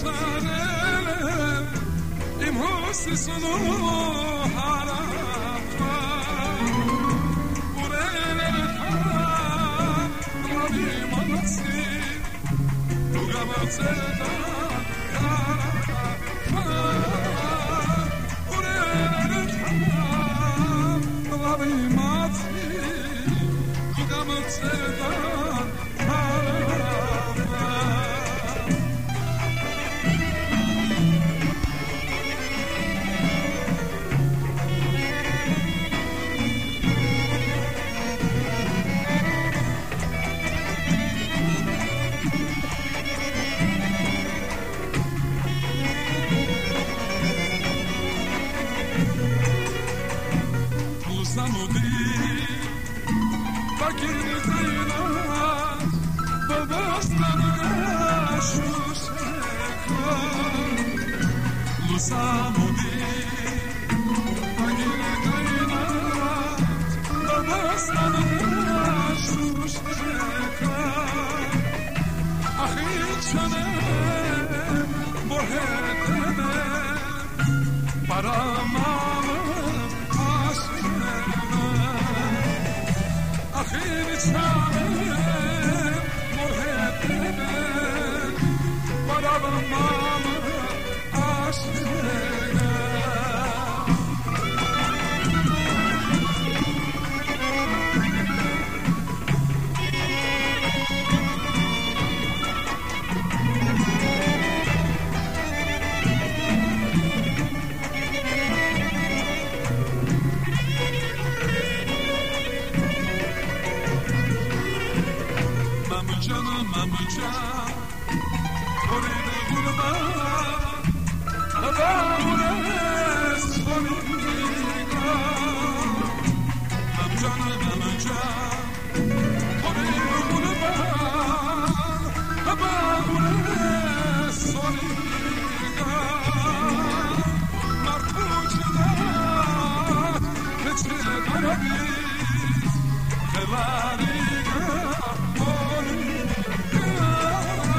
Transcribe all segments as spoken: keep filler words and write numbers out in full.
سرم این حسی سنو حرفا بوره نرکم رابی منسی دوگم زدن حرفا بوره نرکم رابی منسی دوگم زدن Bakir zeyna babastan aşmış Lusamudi Bakir zeyna babastan aşmış Ahi çanem boheteme paramam آخر چند محبت برای مام عاشق Canım amca, oraya vurma, adamı sonika. Amcanım amca, oraya vurma, adamı sonika. Martuçda, keçe karabiz, helaliga.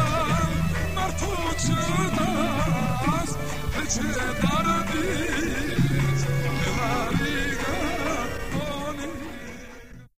Çırdas, peçe darbi